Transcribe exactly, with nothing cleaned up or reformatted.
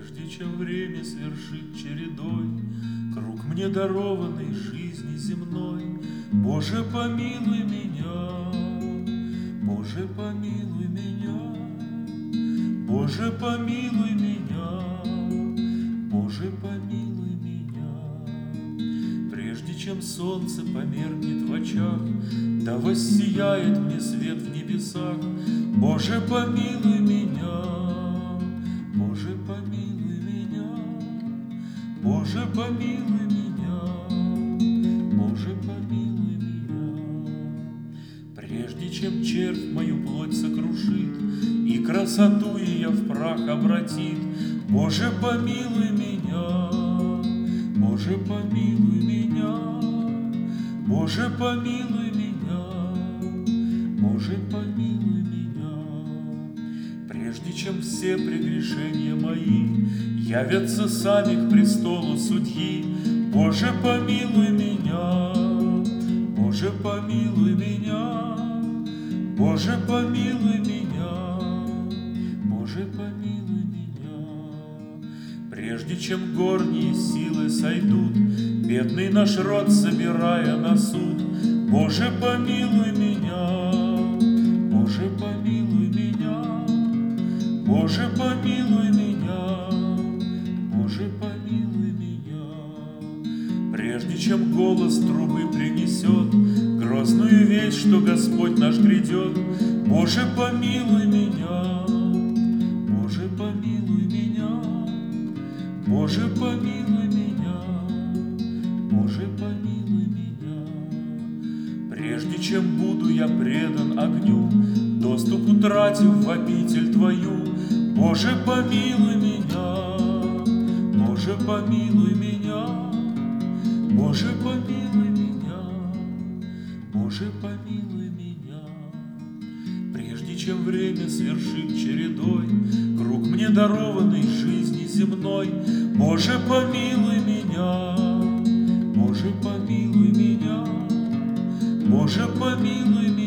Прежде чем время свершит чередой круг мне дарованной жизни земной, Боже, помилуй меня, Боже, помилуй меня, Боже, помилуй меня, Боже, помилуй меня. Прежде чем солнце померкнет в очах, да воссияет мне свет в небесах, Боже, помилуй меня, Боже, помилуй меня, Боже, помилуй меня, Боже, помилуй меня. Прежде чем червь мою плоть сокрушит и красоту ее в прах обратит, Боже, помилуй меня, Боже, помилуй меня, Боже, помилуй меня, Боже, помилуй меня. Прежде чем все прегрешения мои явятся сами к престолу судьи, Боже, помилуй меня, Боже, помилуй меня, Боже, помилуй меня, Боже, помилуй меня. Прежде чем горние силы сойдут, бедный наш род собирая на суд, Боже, помилуй меня, Боже, помилуй меня, Боже, помилуй меня, Боже, помилуй меня. Прежде чем голос трубы принесет грозную весть, что Господь наш грядет, Боже, помилуй меня, Боже, помилуй меня, Боже, помилуй меня, Боже, помилуй меня. Прежде чем буду я предан огню, доступ утратив в обитель Твою, Боже, помилуй меня, Боже, помилуй меня, Боже, помилуй меня, Боже, помилуй меня. Прежде чем время свершит чередой круг мне дарованной жизни земной, Боже, помилуй меня, Боже, помилуй меня, Боже, помилуй меня,